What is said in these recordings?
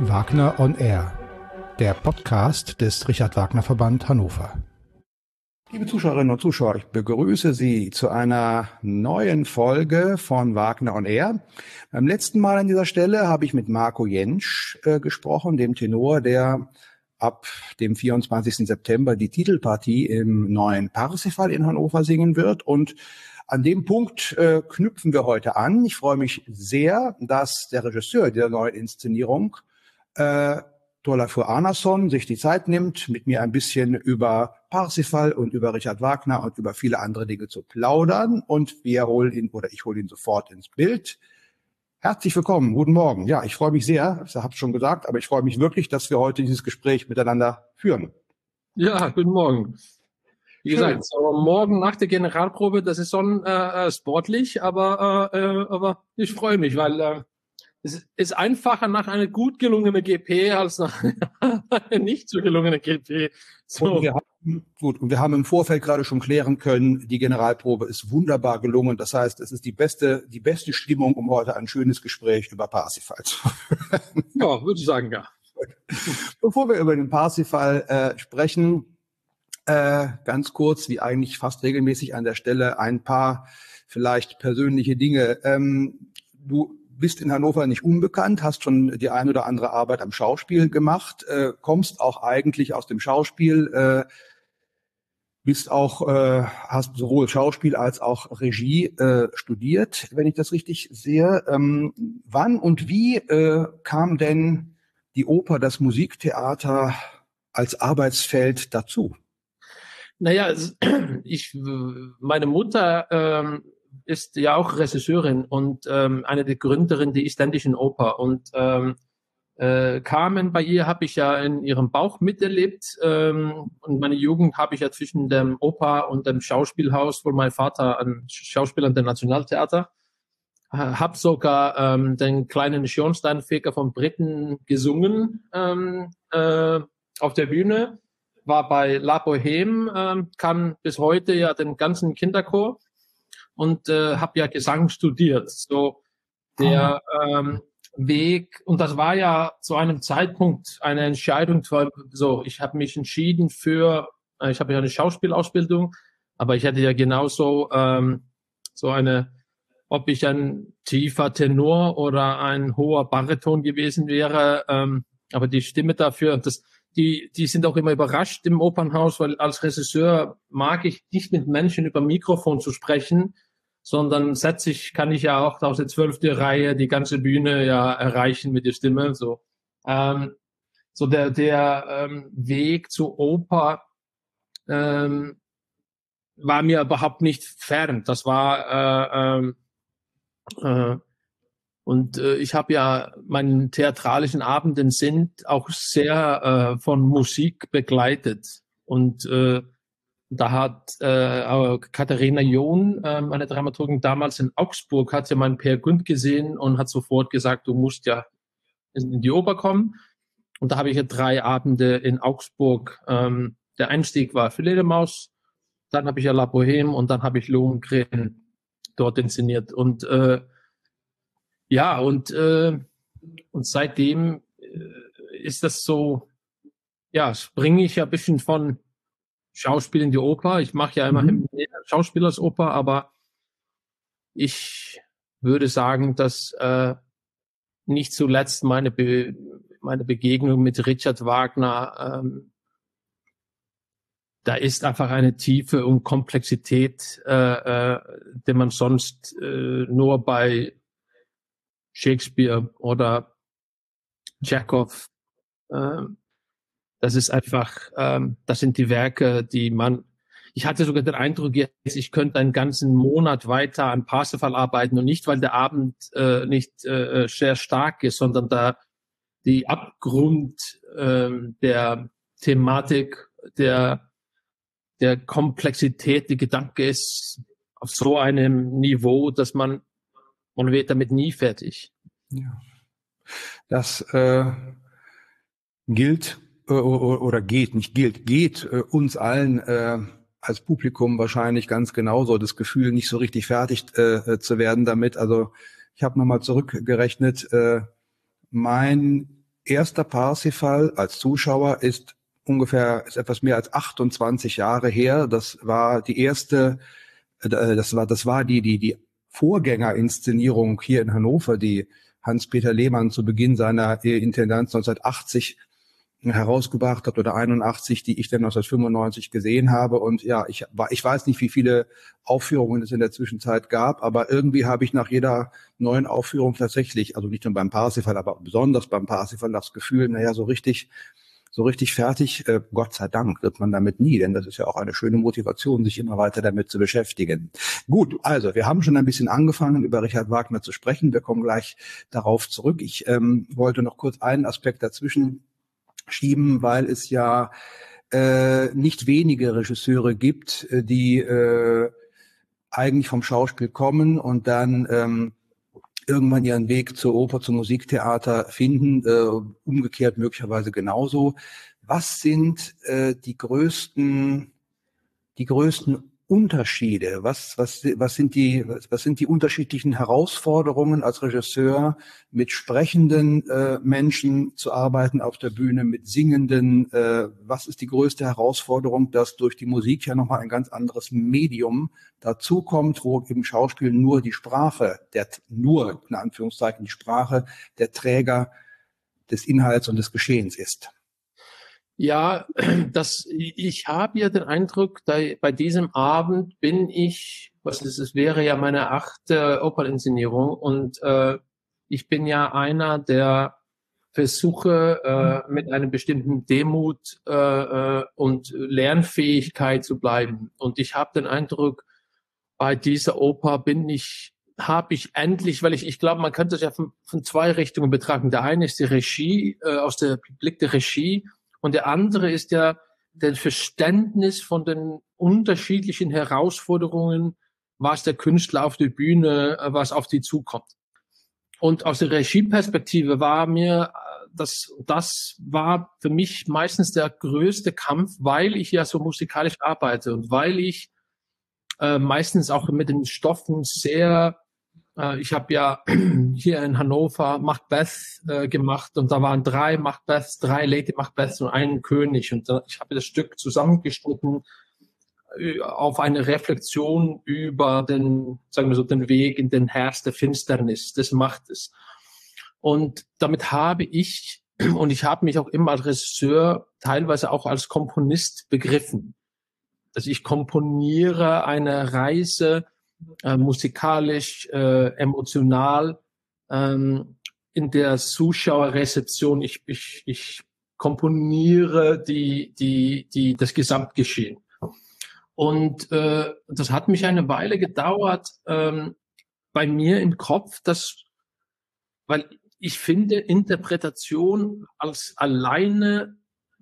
Wagner on Air, der Podcast des Richard-Wagner-Verband Hannover. Liebe Zuschauerinnen und Zuschauer, ich begrüße Sie zu einer neuen Folge von Wagner on Air. Beim letzten Mal an dieser Stelle habe ich mit Marco Jentsch gesprochen, dem Tenor, der ab dem 24. September die Titelpartie im neuen Parsifal in Hannover singen wird. Und an dem Punkt knüpfen wir heute an. Ich freue mich sehr, dass der Regisseur dieser neuen Inszenierung, Thorleifur Arnason, sich die Zeit nimmt, mit mir ein bisschen über Parsifal und über Richard Wagner und über viele andere Dinge zu plaudern. Und ich hole ihn sofort ins Bild. Herzlich willkommen, guten Morgen. Ja, ich freue mich sehr, ich habe es schon gesagt, aber ich freue mich wirklich, dass wir heute dieses Gespräch miteinander führen. Ja, guten Morgen. Wie gesagt, so morgen nach der Generalprobe, das ist schon sportlich, aber ich freue mich, weil es ist einfacher nach einer gut gelungenen GP als nach einer nicht so gelungenen GP. So. Und wir haben im Vorfeld gerade schon klären können, die Generalprobe ist wunderbar gelungen. Das heißt, es ist die beste Stimmung, um heute ein schönes Gespräch über Parsifal zu führen. Ja, würde ich sagen, ja. Bevor wir über den Parsifal sprechen, ganz kurz, wie eigentlich fast regelmäßig an der Stelle, ein paar vielleicht persönliche Dinge. Du bist in Hannover nicht unbekannt, hast schon die ein oder andere Arbeit am Schauspiel gemacht, kommst auch eigentlich aus dem Schauspiel, hast sowohl Schauspiel als auch Regie studiert, wenn ich das richtig sehe. Wann und wie kam denn die Oper, das Musiktheater als Arbeitsfeld dazu? Naja, meine Mutter ist ja auch Regisseurin und eine der Gründerinnen der Isländischen Oper. Und Carmen, bei ihr habe ich ja in ihrem Bauch miterlebt. Und meine Jugend habe ich ja zwischen dem Oper und dem Schauspielhaus, wo mein Vater ein Schauspieler an dem Nationaltheater, habe sogar den kleinen Schornsteinfeger von Britten gesungen auf der Bühne. War bei La Bohème, kann bis heute ja den ganzen Kinderchor und habe ja Gesang studiert. So der Weg, und das war ja zu einem Zeitpunkt eine Entscheidung, ich habe mich entschieden ich habe ja eine Schauspielausbildung, aber ich hätte ja genauso ob ich ein tiefer Tenor oder ein hoher Bariton gewesen wäre, aber die Stimme dafür, die sind auch immer überrascht im Opernhaus, weil als Regisseur mag ich nicht mit Menschen über Mikrofon zu sprechen, sondern kann ich ja auch aus der 12. Reihe die ganze Bühne ja erreichen mit der Stimme. So der Weg zur Oper war mir überhaupt nicht fern. Das war ich habe ja meinen theatralischen Abenden sind auch sehr von Musik begleitet. Und da hat Katharina John, meine Dramaturgin damals in Augsburg, hat ja meinen Peer Gynt gesehen und hat sofort gesagt, du musst ja in die Oper kommen. Und da habe ich ja 3 Abende in Augsburg. Der Einstieg war Fledermaus, dann habe ich ja La Bohème und dann habe ich Lohengrin dort inszeniert. Und und seitdem ist das so, ja, springe ich ja ein bisschen von Schauspiel in die Oper. Ich mache ja immerhin Schauspielersoper, aber ich würde sagen, dass nicht zuletzt meine Begegnung mit Richard Wagner, da ist einfach eine Tiefe und Komplexität, die man sonst nur bei Shakespeare oder Tschechow, das ist einfach, das sind die Werke, ich hatte sogar den Eindruck jetzt, ich könnte einen ganzen Monat weiter an Parsifal arbeiten und nicht, weil der Abend nicht sehr stark ist, sondern da die Abgrund der Thematik, der Komplexität, die Gedanke ist auf so einem Niveau, dass man wird damit nie fertig. Ja. Das geht uns allen als Publikum wahrscheinlich ganz genauso, das Gefühl, nicht so richtig fertig zu werden damit. Also ich habe nochmal zurückgerechnet, mein erster Parsifal als Zuschauer ist etwas mehr als 28 Jahre her. Das war die erste, das war die Vorgängerinszenierung hier in Hannover, die Hans-Peter Lehmann zu Beginn seiner Intendanz 1980 herausgebracht hat oder 81, die ich dann 1995 gesehen habe. Und ja, ich weiß nicht, wie viele Aufführungen es in der Zwischenzeit gab, aber irgendwie habe ich nach jeder neuen Aufführung tatsächlich, also nicht nur beim Parsifal, aber besonders beim Parsifal das Gefühl, naja, so richtig fertig, Gott sei Dank, wird man damit nie, denn das ist ja auch eine schöne Motivation, sich immer weiter damit zu beschäftigen. Gut, also wir haben schon ein bisschen angefangen, über Richard Wagner zu sprechen. Wir kommen gleich darauf zurück. Ich wollte noch kurz einen Aspekt dazwischen schieben, weil es ja nicht wenige Regisseure gibt, die eigentlich vom Schauspiel kommen und dann irgendwann ihren Weg zur Oper, zum Musiktheater finden, umgekehrt möglicherweise genauso. Was sind die größten Unterschiede? Was sind die unterschiedlichen Herausforderungen als Regisseur, mit sprechenden Menschen zu arbeiten auf der Bühne, mit singenden? Was ist die größte Herausforderung, dass durch die Musik ja nochmal ein ganz anderes Medium dazukommt, wo eben Schauspiel nur die Sprache, in Anführungszeichen die Sprache der Träger des Inhalts und des Geschehens ist? Ja, ich habe ja den Eindruck, bei diesem Abend bin ich, es wäre ja meine 8. Operninszenierung und ich bin ja einer, der versuche, mit einem bestimmten Demut und Lernfähigkeit zu bleiben. Und ich habe den Eindruck, bei dieser Oper habe ich endlich, weil ich glaube, man könnte es ja von zwei Richtungen betrachten. Der eine ist die Regie, aus der Blick der Regie, und der andere ist ja das Verständnis von den unterschiedlichen Herausforderungen, was der Künstler auf der Bühne, was auf die zukommt. Und aus der Regieperspektive war mir, das war für mich meistens der größte Kampf, weil ich ja so musikalisch arbeite und weil ich meistens auch mit den Stoffen sehr, ich habe ja hier in Hannover Macbeth gemacht und da waren 3 Macbeths, 3 Lady Macbeths und einen König und ich habe das Stück zusammengeschnitten auf eine Reflexion über den, sagen wir so, den Weg in den Herz der Finsternis, des Machtes. Und damit habe ich mich auch immer als Regisseur, teilweise auch als Komponist begriffen. Also ich komponiere eine Reise musikalisch, emotional in der Zuschauerrezeption. Ich komponiere das Gesamtgeschehen. Und das hat mich eine Weile gedauert bei mir im Kopf, weil ich finde, Interpretation als alleine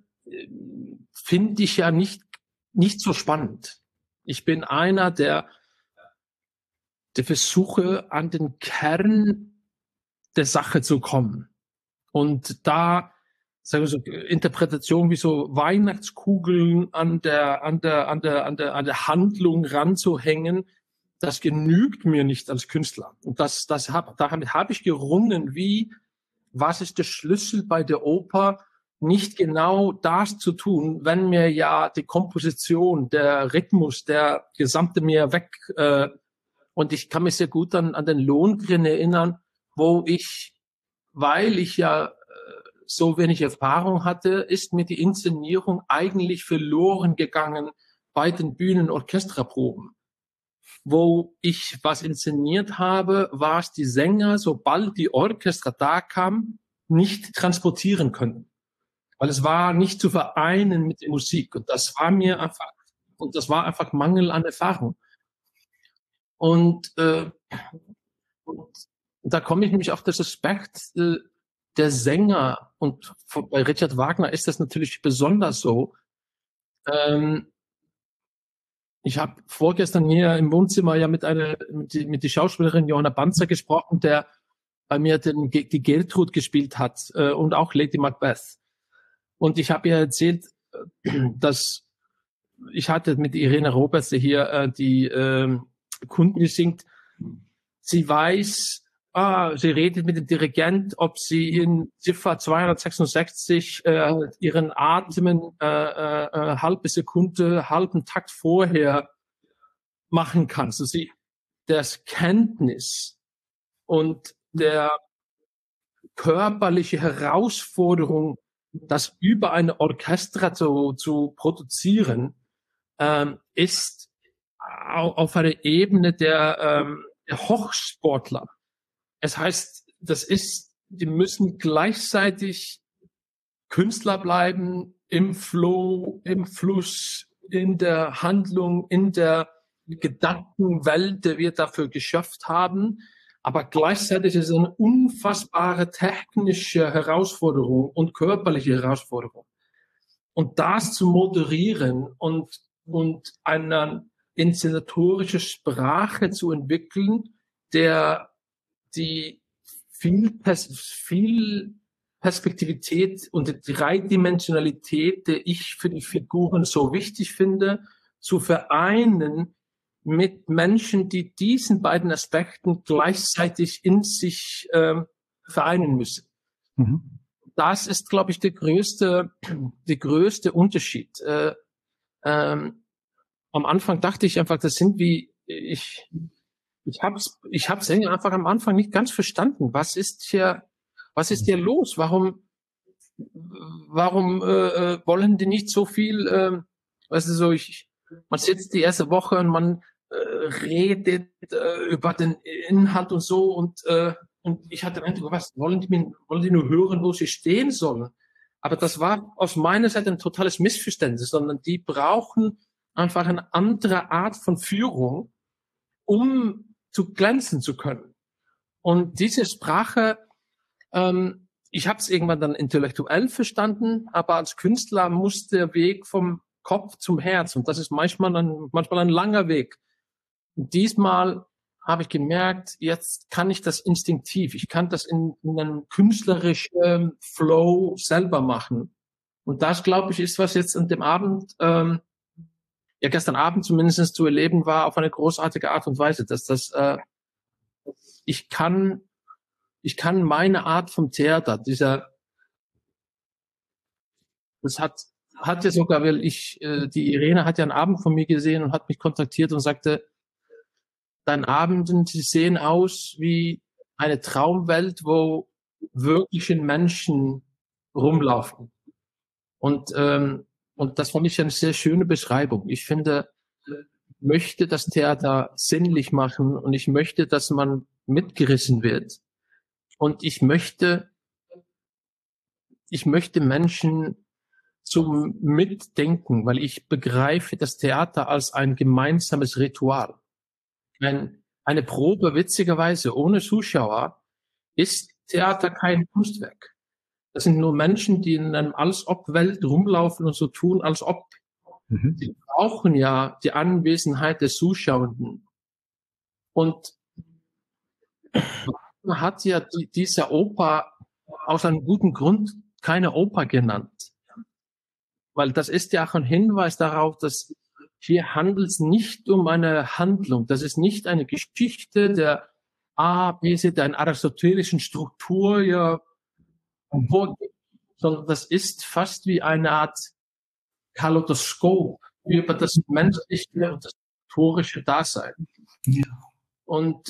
finde ich ja nicht so spannend. Ich bin einer, der versuche, an den Kern der Sache zu kommen. Und da, sagen wir so, Interpretation wie so Weihnachtskugeln an der Handlung ranzuhängen, das genügt mir nicht als Künstler. Und damit habe ich gerungen, was ist der Schlüssel bei der Oper, nicht genau das zu tun, wenn mir ja die Komposition, der Rhythmus, der gesamte mir weg, und ich kann mich sehr gut an den Lohengrin erinnern, weil ich ja so wenig Erfahrung hatte, ist mir die Inszenierung eigentlich verloren gegangen bei den Bühnenorchesterproben. Wo ich was inszeniert habe, war es die Sänger, sobald die Orchester da kam, nicht transportieren können. Weil es war nicht zu vereinen mit der Musik. Und das war einfach Mangel an Erfahrung. Und da komme ich nämlich auf das Aspekt der Sänger. Und bei Richard Wagner ist das natürlich besonders so. Ich habe vorgestern hier im Wohnzimmer ja mit der Schauspielerin Johanna Banzer gesprochen, der bei mir die Gertrud gespielt hat und auch Lady Macbeth. Und ich habe ihr erzählt, dass ich hatte mit Irene Roberts hier die Kunden gesingt. Sie weiß, sie redet mit dem Dirigent, ob sie in Ziffer 266 ihren Atmen halbe Sekunde, halben Takt vorher machen kann. Also das Kenntnis und der körperliche Herausforderung, das über eine Orchester zu produzieren, ist auf einer Ebene der Hochsportler. Es heißt, die müssen gleichzeitig Künstler bleiben, im Flow, im Fluss, in der Handlung, in der Gedankenwelt, die wir dafür geschafft haben. Aber gleichzeitig ist es eine unfassbare technische Herausforderung und körperliche Herausforderung. Und das zu moderieren und eine inszenatorische Sprache zu entwickeln, die viel Perspektivität und die Dreidimensionalität, die ich für die Figuren so wichtig finde, zu vereinen mit Menschen, die diesen beiden Aspekten gleichzeitig in sich vereinen müssen. Mhm. Das ist, glaube ich, der größte Unterschied. Am Anfang dachte ich einfach, das sind ich hab's einfach am Anfang nicht ganz verstanden. Was ist hier los? Warum wollen die nicht so viel, man sitzt die erste Woche und man redet über den Inhalt und so und ich hatte den Eindruck, was wollen die nur hören, wo sie stehen sollen? Aber das war aus meiner Seite ein totales Missverständnis, sondern die brauchen einfach eine andere Art von Führung, um zu glänzen zu können. Und diese Sprache, ich habe es irgendwann dann intellektuell verstanden, aber als Künstler muss der Weg vom Kopf zum Herz, und das ist manchmal ein langer Weg. Und diesmal habe ich gemerkt, jetzt kann ich das instinktiv, ich kann das in einem künstlerischen Flow selber machen. Und das, glaube ich, ist, was jetzt an dem Abend, gestern Abend zumindest zu erleben war, auf eine großartige Art und Weise, dass ich kann meine Art vom Theater, das hat ja sogar, weil die Irene hat ja einen Abend von mir gesehen und hat mich kontaktiert und sagte, deine Abenden, die sehen aus wie eine Traumwelt, wo wirkliche Menschen rumlaufen. Und das fand ich eine sehr schöne Beschreibung. Ich finde, ich möchte das Theater sinnlich machen und ich möchte, dass man mitgerissen wird. Und ich möchte Menschen zum Mitdenken, weil ich begreife das Theater als ein gemeinsames Ritual. Eine Probe, witzigerweise, ohne Zuschauer, ist Theater kein Kunstwerk. Das sind nur Menschen, die in einem Als-ob-Welt rumlaufen und so tun, als ob. Mhm. Sie brauchen ja die Anwesenheit des Zuschauenden. Und man hat ja diese Oper aus einem guten Grund keine Oper genannt. Weil das ist ja auch ein Hinweis darauf, dass hier handelt es nicht um eine Handlung. Das ist nicht eine Geschichte der A, B, C, der einer aristotelischen Struktur ja vorgibt, sondern das ist fast wie eine Art Kaleidoskop über das menschliche und das historische Dasein. Ja. Und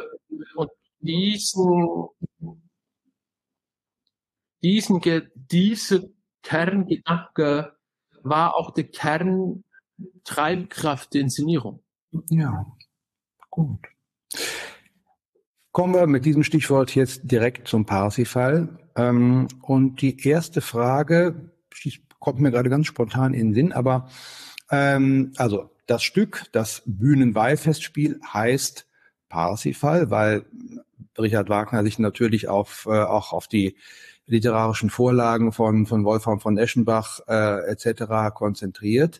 diese Kerngedanke war auch der Kerntreibkraft der Inszenierung. Ja, gut. Kommen wir mit diesem Stichwort jetzt direkt zum Parsifal. Und die erste Frage, kommt mir gerade ganz spontan in den Sinn, aber also das Stück, das Bühnenweihfestspiel heißt Parsifal, weil Richard Wagner sich natürlich auch auf die literarischen Vorlagen von Wolfram von Eschenbach etc. konzentriert.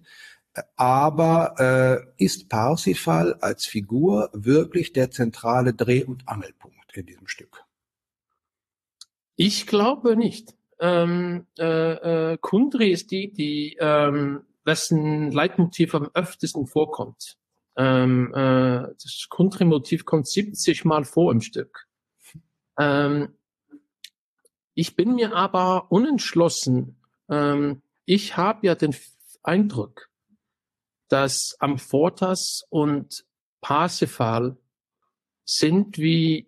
Aber ist Parsifal als Figur wirklich der zentrale Dreh- und Angelpunkt in diesem Stück? Ich glaube nicht. Kundry ist dessen Leitmotiv am öftesten vorkommt. Das Kundry-Motiv kommt 70 Mal vor im Stück. Ich bin mir aber unentschlossen. Ich habe ja den Eindruck, dass Amfortas und Parsifal sind wie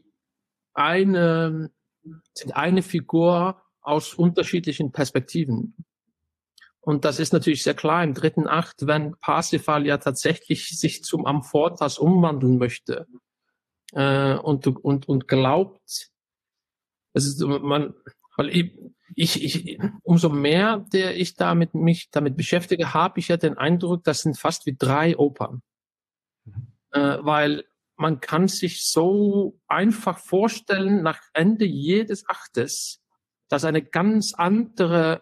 eine Figur aus unterschiedlichen Perspektiven. Und das ist natürlich sehr klar im dritten Akt, wenn Parsifal ja tatsächlich sich zum Amfortas umwandeln möchte und glaubt, also weil umso mehr ich mich damit beschäftige, habe ich ja den Eindruck, das sind fast wie 3 Opern. Weil man kann sich so einfach vorstellen, nach Ende jedes Aktes, dass eine ganz andere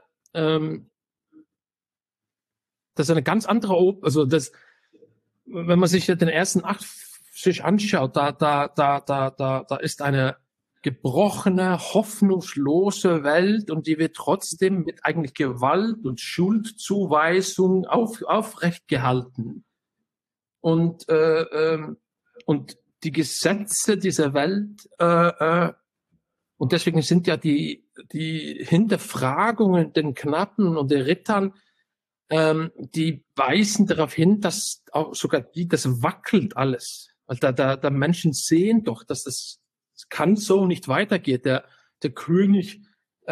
Oper, also wenn man sich den ersten Akt sich anschaut, da ist eine gebrochene, hoffnungslose Welt und die wird trotzdem mit eigentlich Gewalt und Schuldzuweisung aufrecht gehalten. Und die Gesetze dieser Welt und deswegen sind ja die Hinterfragungen den Knappen und den Rittern, die weisen darauf hin, dass auch sogar das wackelt alles. Weil da Menschen sehen doch, dass das kann so nicht weitergehen. Der König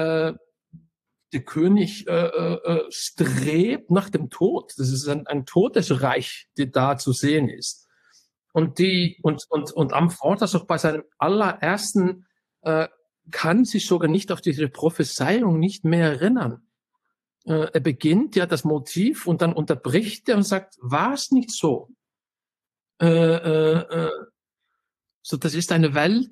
strebt nach dem Tod. Das ist ein Todesreich, der da zu sehen ist. Und Amfortas auch bei seinem allerersten kann sich sogar nicht auf diese Prophezeiung nicht mehr erinnern. Er beginnt ja das Motiv und dann unterbricht er und sagt, war es nicht so? So, das ist eine Welt,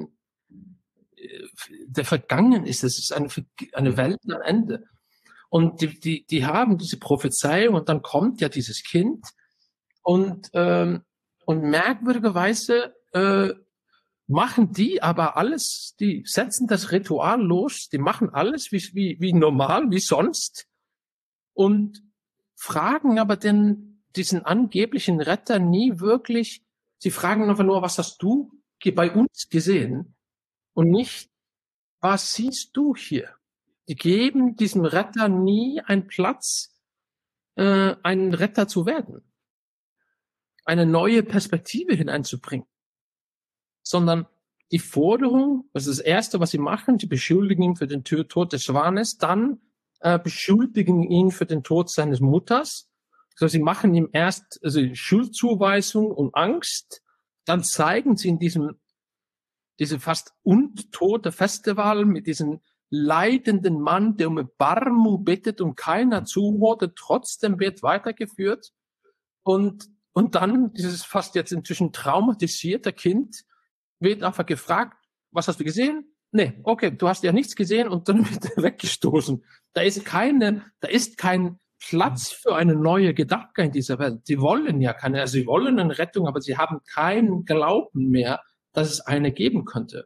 der vergangen ist. Das ist eine Welt am Ende. Und die haben diese Prophezeiung und dann kommt ja dieses Kind und merkwürdigerweise machen die aber alles, die setzen das Ritual los, die machen alles wie normal, wie sonst und fragen aber diesen angeblichen Retter nie wirklich, sie fragen einfach nur, was hast du bei uns gesehen und nicht, was siehst du hier? Die geben diesem Retter nie einen Platz, ein Retter zu werden, eine neue Perspektive hineinzubringen. Sondern die Forderung, das ist das Erste, was sie machen, sie beschuldigen ihn für den Tod des Schwanes, dann beschuldigen ihn für den Tod seines Mutters. Also sie machen ihm erst Schuldzuweisung und Angst, dann zeigen sie in diese fast untote Festival mit diesem leidenden Mann, der um Erbarmung bittet und keiner zuhört, trotzdem wird weitergeführt und dann dieses fast jetzt inzwischen traumatisierte Kind wird einfach gefragt, was hast du gesehen? Nee, okay, du hast ja nichts gesehen und dann wird er weggestoßen. Da ist kein Platz für eine neue Gedanke in dieser Welt. Sie wollen ja keine, also sie wollen eine Rettung, aber sie haben keinen Glauben mehr, dass es eine geben könnte.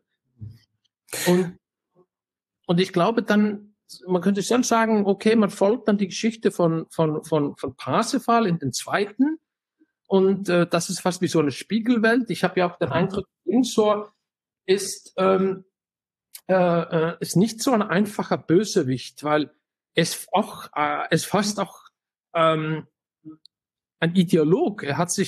Und ich glaube dann, man könnte schon sagen, okay, man folgt dann die Geschichte von Parsifal in den zweiten. Und das ist fast wie so eine Spiegelwelt. Ich habe ja auch den Eindruck, Windsor ist nicht so ein einfacher Bösewicht, weil es fast auch ein Ideolog. Er hat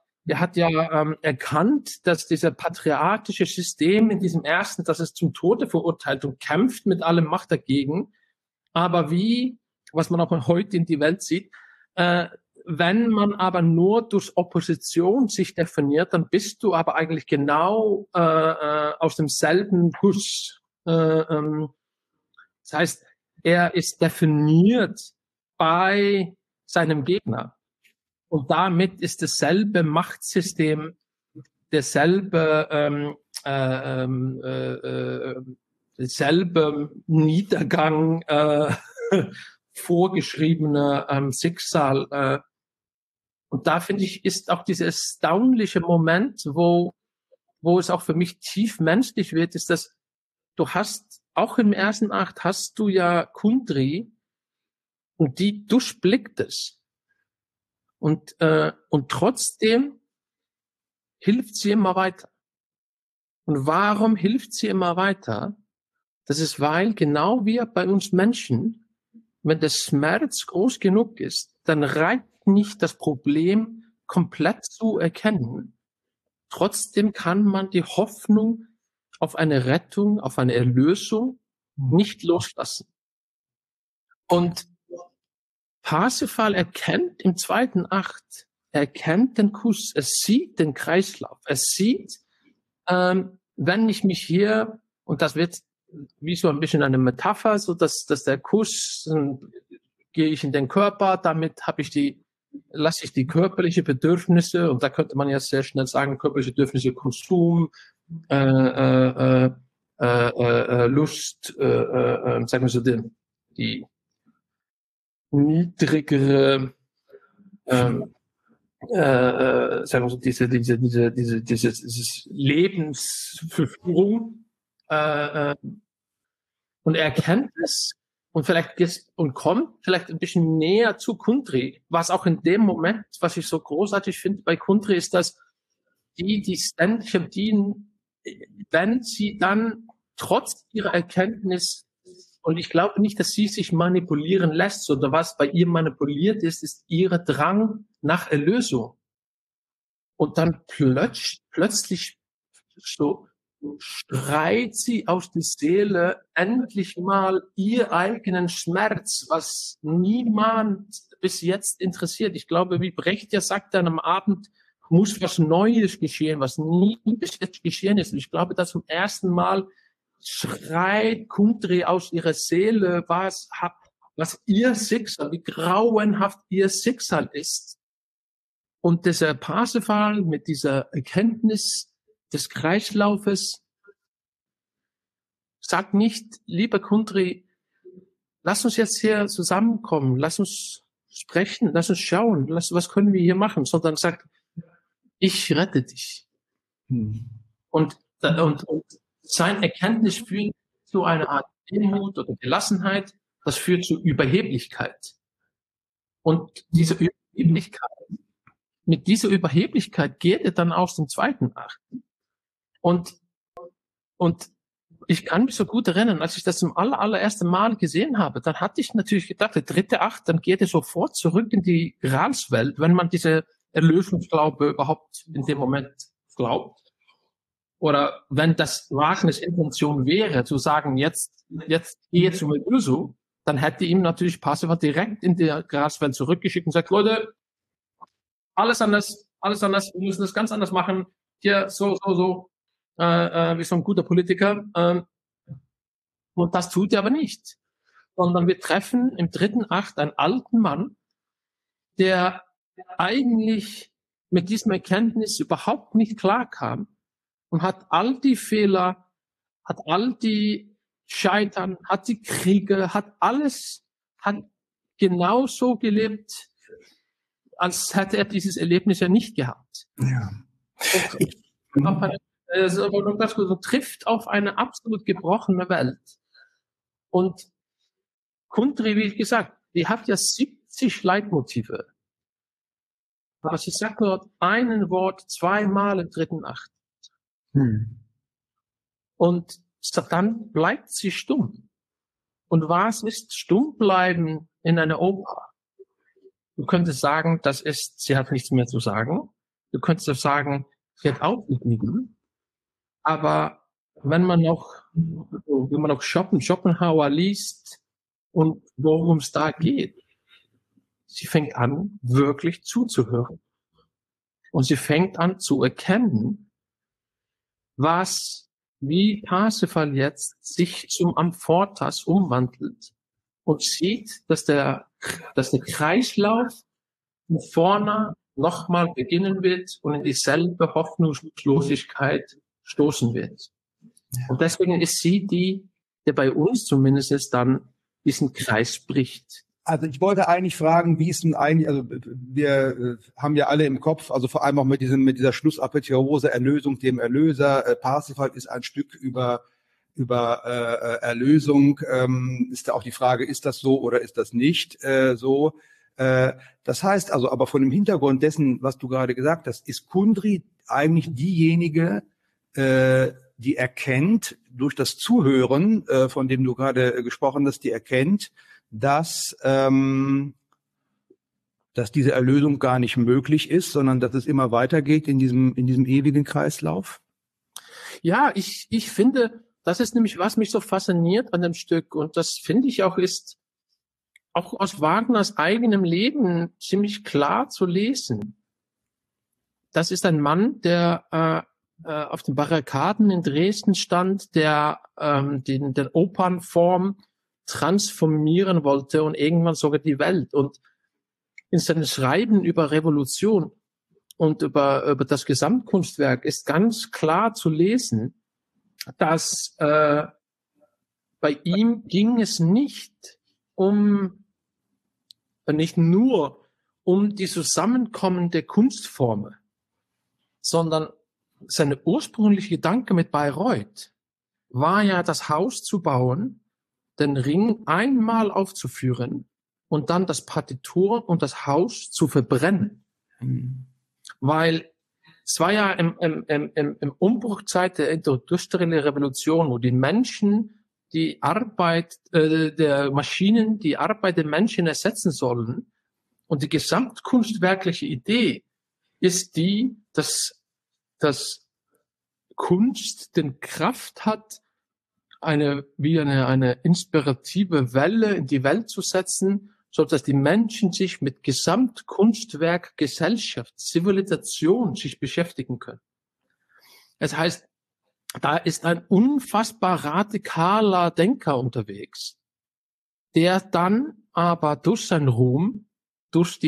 erkannt, dass dieser patriarchische System in diesem ersten, dass es zum Tode verurteilt und kämpft mit allem Macht dagegen. Aber was man auch heute in die Welt sieht, wenn man aber nur durch Opposition sich definiert, dann bist du aber eigentlich genau aus demselben Guss. Das heißt, er ist definiert bei seinem Gegner. Und damit ist dasselbe Machtsystem, derselbe Niedergang, vorgeschriebener Schicksal. Und da finde ich, ist auch dieser erstaunliche Moment, wo es auch für mich tief menschlich wird, ist, dass du hast, auch im ersten Akt hast du ja Kundry und die durchblickt es. Und trotzdem hilft sie immer weiter. Und warum hilft sie immer weiter? Das ist, weil genau wie bei uns Menschen, wenn der Schmerz groß genug ist, dann reicht nicht das Problem komplett zu erkennen. Trotzdem kann man die Hoffnung auf eine Rettung, auf eine Erlösung nicht loslassen. Und Parsifal erkennt im zweiten Akt, er erkennt den Kuss, er sieht den Kreislauf, er sieht, wenn ich mich hier, und das wird wie so ein bisschen eine Metapher, so dass der Kuss, gehe ich in den Körper, damit lasse ich die körperliche Bedürfnisse, und da könnte man ja sehr schnell sagen, körperliche Bedürfnisse, Konsum, Lust, sagen wir so, die niedrigere, sagen wir so, diese Lebensverführung, und er erkennt es und kommt vielleicht ein bisschen näher zu Kundry, was auch in dem Moment, was ich so großartig finde bei Kundry, ist, dass die ständig bedienen, wenn sie dann trotz ihrer Erkenntnis, und ich glaube nicht, dass sie sich manipulieren lässt, sondern was bei ihr manipuliert ist ihr Drang nach Erlösung. Und dann plötzlich so schreit sie aus der Seele endlich mal ihr eigenen Schmerz, was niemand bis jetzt interessiert. Ich glaube, wie Brecht ja sagt, dann am Abend muss was Neues geschehen, was nie bis jetzt geschehen ist. Und ich glaube, dass zum ersten Mal schreit Kundry aus ihrer Seele, was ihr Schicksal, wie grauenhaft ihr Schicksal ist. Und dieser Parsifal mit dieser Erkenntnis des Kreislaufes sagt nicht, lieber Kundry, lass uns jetzt hier zusammenkommen, lass uns sprechen, lass uns schauen, was können wir hier machen, sondern sagt, ich rette dich. Und sein Erkenntnis führt zu einer Art Demut oder Gelassenheit, das führt zu Überheblichkeit. Und mit dieser Überheblichkeit geht er dann aus dem zweiten Akt. Und ich kann mich so gut erinnern, als ich das zum allerersten Mal gesehen habe, dann hatte ich natürlich gedacht, der dritte Akt, dann geht er sofort zurück in die Gralswelt, wenn man diese Erlösungsglaube überhaupt in dem Moment glaubt. Oder wenn das Wagners Intention wäre, zu sagen, jetzt gehe zum Erlösung, dann hätte ihm natürlich Parsifal direkt in die Gralswelt zurückgeschickt und sagt, Leute, alles anders, wir müssen das ganz anders machen, hier so, wie so ein guter Politiker. Und das tut er aber nicht. Sondern wir treffen im dritten Akt einen alten Mann, der eigentlich mit diesem Erkenntnis überhaupt nicht klarkam und hat all die Fehler, hat all die Scheitern, hat die Kriege, hat genauso gelebt, als hätte er dieses Erlebnis ja nicht gehabt. Ja. Trifft auf eine absolut gebrochene Welt. Und Kundry, wie gesagt, die hat ja 70 Leitmotive. Aber sie sagt nur ein Wort zweimal im dritten Akt. Und dann bleibt sie stumm. Und was ist stumm bleiben in einer Oper? Du könntest sagen, sie hat nichts mehr zu sagen. Du könntest auch sagen, sie hat aufgegeben. Aber wenn man noch Schopenhauer liest und worum es da geht, sie fängt an, wirklich zuzuhören. Und sie fängt an zu erkennen, wie Parsifal jetzt sich zum Amphotas umwandelt und sieht, dass der Kreislauf von vorne nochmal beginnen wird und in dieselbe Hoffnungslosigkeit stoßen wird. Und deswegen ist sie der bei uns zumindest dann diesen Kreis bricht. Also ich wollte eigentlich fragen, wie ist denn eigentlich, also wir haben ja alle im Kopf, also vor allem auch mit dieser Schlussapotheose, Erlösung dem Erlöser, Parsifal ist ein Stück über Erlösung, ist da auch die Frage, ist das so oder ist das nicht so? Das heißt also, aber von dem Hintergrund dessen, was du gerade gesagt hast, ist Kundry eigentlich diejenige, die erkennt durch das Zuhören, von dem du gerade gesprochen hast, die erkennt, dass diese Erlösung gar nicht möglich ist, sondern dass es immer weitergeht in diesem ewigen Kreislauf? Ja, ich finde, das ist nämlich, was mich so fasziniert an dem Stück. Und das finde ich auch ist auch aus Wagners eigenem Leben ziemlich klar zu lesen. Das ist ein Mann, der auf den Barrikaden in Dresden stand, der den Opernform transformieren wollte und irgendwann sogar die Welt. Und in seinem Schreiben über Revolution und über das Gesamtkunstwerk ist ganz klar zu lesen, dass bei ihm ging es nicht nur um die Zusammenkommen der Kunstformen, sondern seine ursprüngliche Gedanke mit Bayreuth war ja, das Haus zu bauen, den Ring einmal aufzuführen und dann das Partitur und das Haus zu verbrennen. Weil es war ja im Umbruchzeit der industriellen Revolution, wo die Menschen die Arbeit der Maschinen, die Arbeit der Menschen ersetzen sollen. Und die gesamtkunstwerkliche Idee ist die, dass Kunst den Kraft hat, eine inspirative Welle in die Welt zu setzen, so dass die Menschen sich mit Gesamtkunstwerk, Gesellschaft, Zivilisation sich beschäftigen können. Das heißt, da ist ein unfassbar radikaler Denker unterwegs, der dann aber durch seinen Ruhm, durch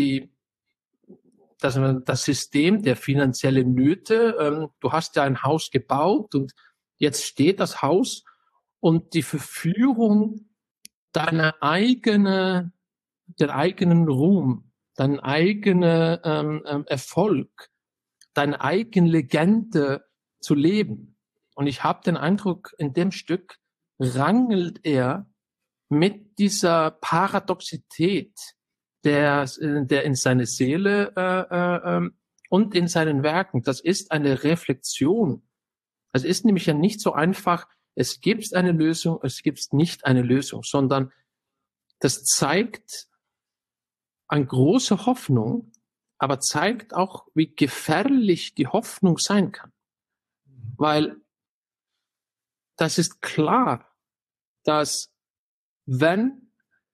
das System der finanziellen Nöte, du hast ja ein Haus gebaut und jetzt steht das Haus und die Verführung den eigenen Ruhm, dein eigener Erfolg, deine eigene Legende zu leben. Und ich habe den Eindruck, in dem Stück rangelt er mit dieser Paradoxität, der in seine Seele und in seinen Werken. Das ist eine Reflexion. Es ist nämlich ja nicht so einfach, es gibt eine Lösung, es gibt nicht eine Lösung, sondern das zeigt eine große Hoffnung, aber zeigt auch, wie gefährlich die Hoffnung sein kann. Weil das ist klar, dass wenn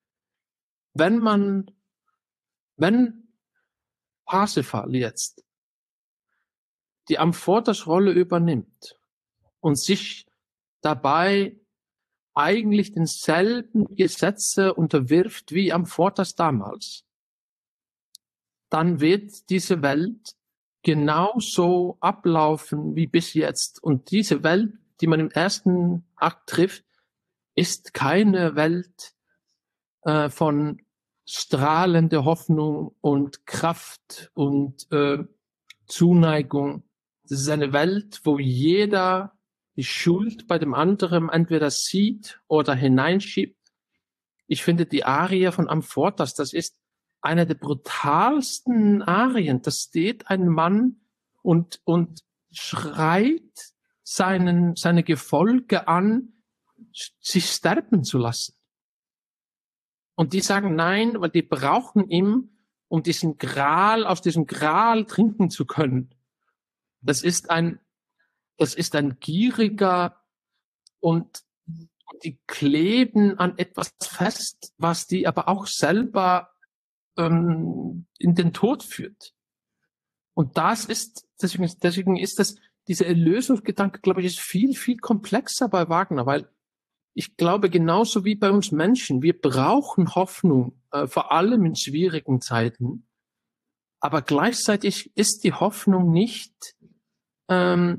Parsifal jetzt die Amfortas-Rolle übernimmt und sich dabei eigentlich denselben Gesetze unterwirft wie Amfortas damals, dann wird diese Welt genauso ablaufen wie bis jetzt. Und diese Welt, die man im ersten Akt trifft, ist keine Welt von strahlender Hoffnung und Kraft und Zuneigung. Das ist eine Welt, wo jeder die Schuld bei dem anderen entweder sieht oder hineinschiebt. Ich finde die Arie von Amfortas, das ist eine der brutalsten Arien. Da steht ein Mann und schreit seine Gefolge an, sich sterben zu lassen. Und die sagen nein, weil die brauchen ihn, um aus diesem Gral trinken zu können. Das ist ein gieriger und die kleben an etwas fest, was die aber auch selber in den Tod führt. Und deswegen ist dieser Erlösungsgedanke, glaube ich, ist viel, viel komplexer bei Wagner, weil ich glaube, genauso wie bei uns Menschen, wir brauchen Hoffnung, vor allem in schwierigen Zeiten. Aber gleichzeitig ist die Hoffnung nicht, oder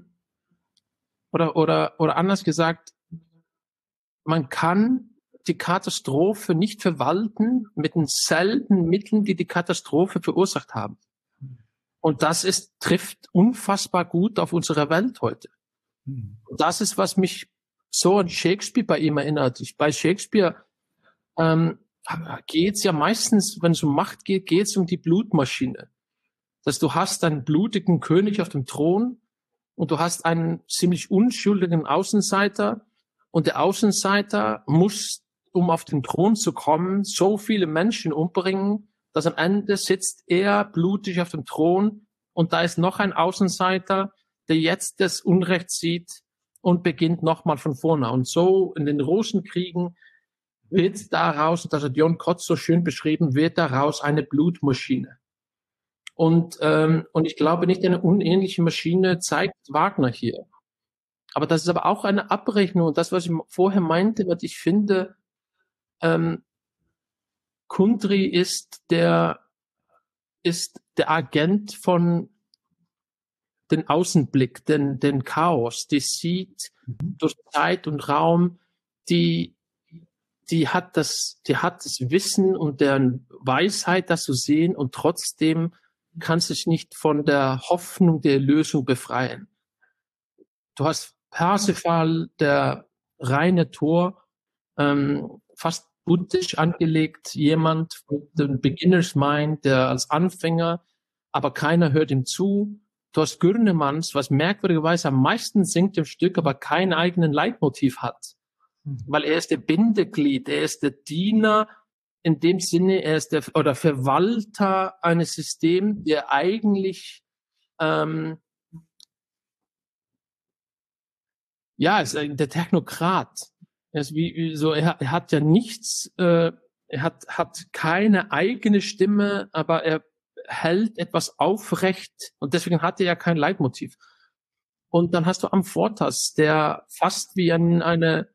anders gesagt, man kann die Katastrophe nicht verwalten mit denselben Mitteln, die die Katastrophe verursacht haben. Und das trifft unfassbar gut auf unsere Welt heute. Und das ist, was mich so an Shakespeare bei ihm erinnert. Bei Shakespeare geht es ja meistens, wenn es um Macht geht, geht es um die Blutmaschine. Dass du hast einen blutigen König auf dem Thron und du hast einen ziemlich unschuldigen Außenseiter und der Außenseiter muss, um auf den Thron zu kommen, so viele Menschen umbringen, dass am Ende sitzt er blutig auf dem Thron und da ist noch ein Außenseiter, der jetzt das Unrecht sieht und beginnt nochmal von vorne. Und so in den Rosenkriegen wird daraus, das hat John Kotz so schön beschrieben, wird daraus eine Blutmaschine. Und ich glaube, nicht eine unähnliche Maschine zeigt Wagner hier. Aber das ist aber auch eine Abrechnung. Und das, was ich vorher meinte, was ich finde, Kundry ist der Agent von den Außenblick, den Chaos, die sieht durch Zeit und Raum, die hat das Wissen und deren Weisheit, das zu sehen, und trotzdem kann sich nicht von der Hoffnung der Lösung befreien. Du hast Parsifal, der reine Tor, fast buddhistisch angelegt, jemand mit dem Beginner's Mind, der als Anfänger, aber keiner hört ihm zu. Du hast Gürnemanns, was merkwürdigerweise am meisten singt im Stück, aber keinen eigenen Leitmotiv hat. Weil er ist der Bindeglied, er ist der Diener, in dem Sinne, er ist der Verwalter eines Systems, der eigentlich ist der Technokrat. Er ist er hat ja nichts, er hat keine eigene Stimme, aber er hält etwas aufrecht und deswegen hat er ja kein Leitmotiv. Und dann hast du Amfortas, der fast wie im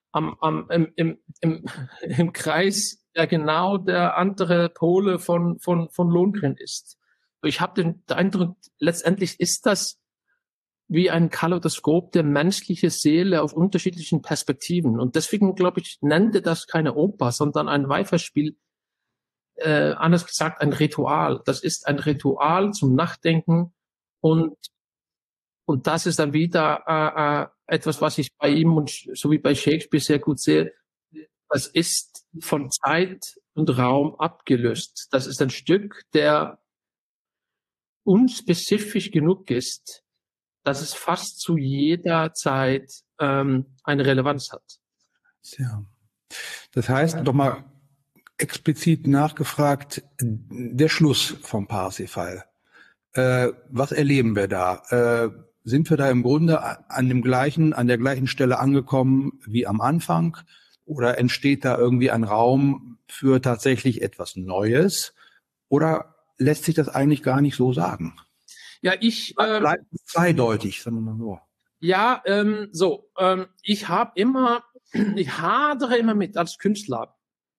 Kreis ja genau der andere Pole von Lohengrin ist. Ich habe den Eindruck, letztendlich ist das wie ein Kaleidoskop der menschlichen Seele auf unterschiedlichen Perspektiven. Und deswegen, glaube ich, nennt er das keine Oper, sondern ein Weiferspiel, anders gesagt ein Ritual. Das ist ein Ritual zum Nachdenken und das ist dann wieder etwas, was ich bei ihm und so wie bei Shakespeare sehr gut sehe. Das ist von Zeit und Raum abgelöst. Das ist ein Stück, der unspezifisch genug ist, dass es fast zu jeder Zeit eine Relevanz hat. Ja. Das heißt, doch mal explizit nachgefragt, der Schluss vom Parsifal. Was erleben wir da? Sind wir da im Grunde an der gleichen Stelle angekommen wie am Anfang? Oder entsteht da irgendwie ein Raum für tatsächlich etwas Neues? Oder lässt sich das eigentlich gar nicht so sagen? Ja, ich bleibt zweideutig, sagen wir mal so. Ja, ich hadere immer mit als Künstler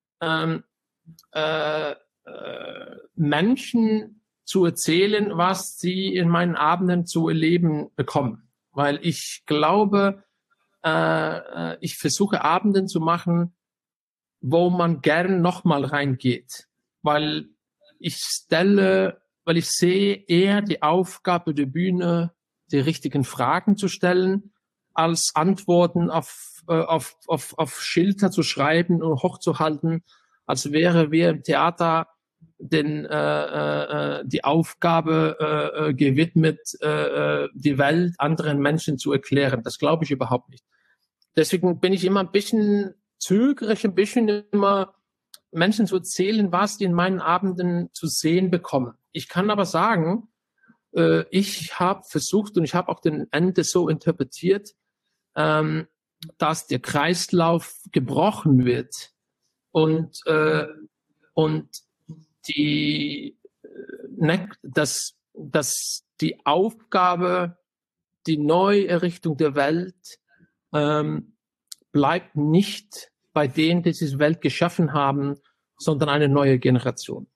Menschen zu erzählen, was sie in meinen Abenden zu erleben bekommen, weil ich glaube, ich versuche Abenden zu machen, wo man gern nochmal reingeht, weil ich sehe eher die Aufgabe der Bühne, die richtigen Fragen zu stellen, als Antworten auf Schilder zu schreiben und hochzuhalten, als wäre wir im Theater die Aufgabe gewidmet, die Welt anderen Menschen zu erklären. Das glaube ich überhaupt nicht. Deswegen bin ich immer ein bisschen zögerlich, ein bisschen immer Menschen zu erzählen, was die in meinen Abenden zu sehen bekommen. Ich kann aber sagen, ich habe versucht und ich habe auch den Ende so interpretiert, dass der Kreislauf gebrochen wird und dass die Aufgabe, die Neuerrichtung der Welt bleibt nicht bei denen, die diese Welt geschaffen haben, sondern eine neue Generation.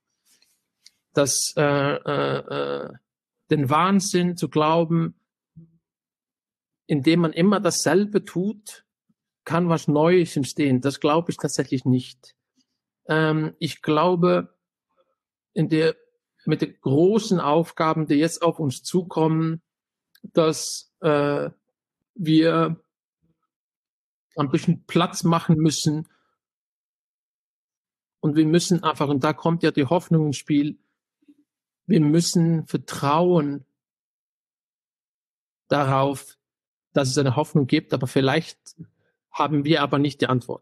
Den Wahnsinn zu glauben, indem man immer dasselbe tut, kann was Neues entstehen. Das glaube ich tatsächlich nicht. Ich glaube, mit den großen Aufgaben, die jetzt auf uns zukommen, dass wir ein bisschen Platz machen müssen. Und wir müssen einfach, und da kommt ja die Hoffnung ins Spiel, wir müssen vertrauen, darauf, dass es eine Hoffnung gibt, aber vielleicht haben wir aber nicht die Antwort.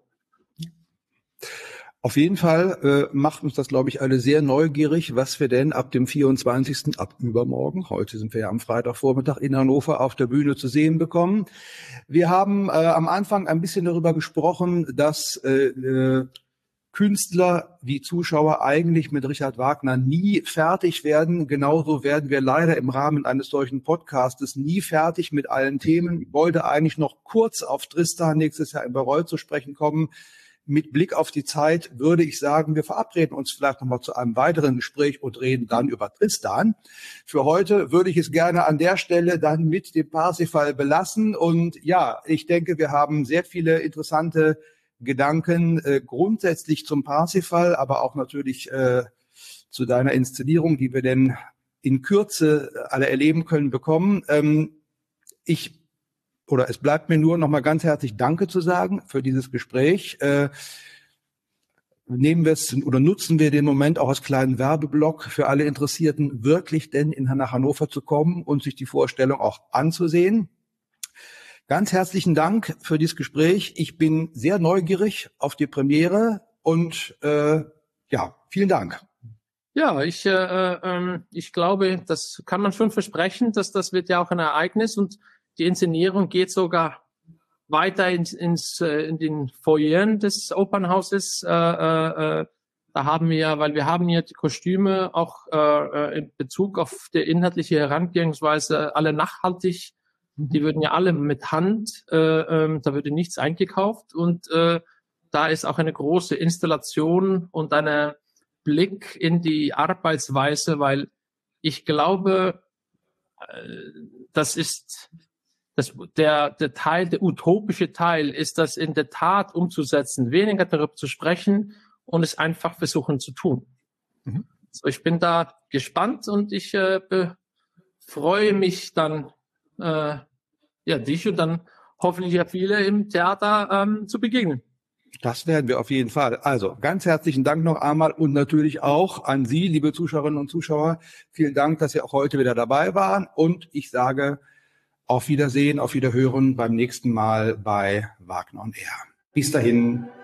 Auf jeden Fall macht uns das, glaube ich, alle sehr neugierig, was wir denn ab dem 24., ab übermorgen, heute sind wir ja am Freitagvormittag in Hannover, auf der Bühne zu sehen bekommen. Wir haben am Anfang ein bisschen darüber gesprochen, dass Künstler wie Zuschauer eigentlich mit Richard Wagner nie fertig werden. Genauso werden wir leider im Rahmen eines solchen Podcastes nie fertig mit allen Themen. Ich wollte eigentlich noch kurz auf Tristan nächstes Jahr in Bayreuth zu sprechen kommen. Mit Blick auf die Zeit würde ich sagen, wir verabreden uns vielleicht nochmal zu einem weiteren Gespräch und reden dann über Tristan. Für heute würde ich es gerne an der Stelle dann mit dem Parsifal belassen. Und ja, ich denke, wir haben sehr viele interessante Gedanken grundsätzlich zum Parsifal, aber auch natürlich zu deiner Inszenierung, die wir denn in Kürze alle erleben können, bekommen. Es bleibt mir nur noch mal ganz herzlich Danke zu sagen für dieses Gespräch. Nutzen wir den Moment auch als kleinen Werbeblock für alle Interessierten, wirklich denn nach Hannover zu kommen und sich die Vorstellung auch anzusehen. Ganz herzlichen Dank für dieses Gespräch. Ich bin sehr neugierig auf die Premiere und vielen Dank. Ja, ich glaube, das kann man schon versprechen, dass das wird ja auch ein Ereignis und die Inszenierung geht sogar weiter in den Foyeren des Opernhauses. Da haben wir, weil wir haben hier die Kostüme auch in Bezug auf die inhaltliche Herangehensweise alle nachhaltig. Die würden ja alle mit Hand, da würde nichts eingekauft und da ist auch eine große Installation und ein Blick in die Arbeitsweise, weil ich glaube, der utopische Teil ist, das in der Tat umzusetzen, weniger darüber zu sprechen und es einfach versuchen zu tun. Mhm. So, ich bin da gespannt und ich freue mich dann, dich und dann hoffentlich ja viele im Theater zu begegnen. Das werden wir auf jeden Fall. Also ganz herzlichen Dank noch einmal und natürlich auch an Sie, liebe Zuschauerinnen und Zuschauer. Vielen Dank, dass Sie auch heute wieder dabei waren und ich sage auf Wiedersehen, auf Wiederhören beim nächsten Mal bei Wagner on Air. Bis dahin.